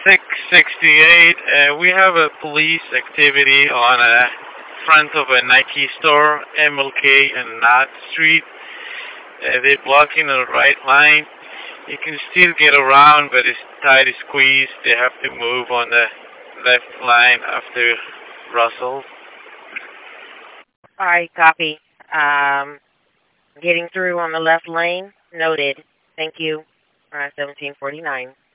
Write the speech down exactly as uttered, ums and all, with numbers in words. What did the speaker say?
six sixty-eight. Uh, we have a police activity on a front of a Nike store, M L K and Knott Street. Uh, they're blocking the right line. You can still get around, but it's tight squeezed. They have to move on the left line after Russell. All right, copy. Um, getting through on the left lane. Noted. Thank you. Uh, seventeen forty-nine.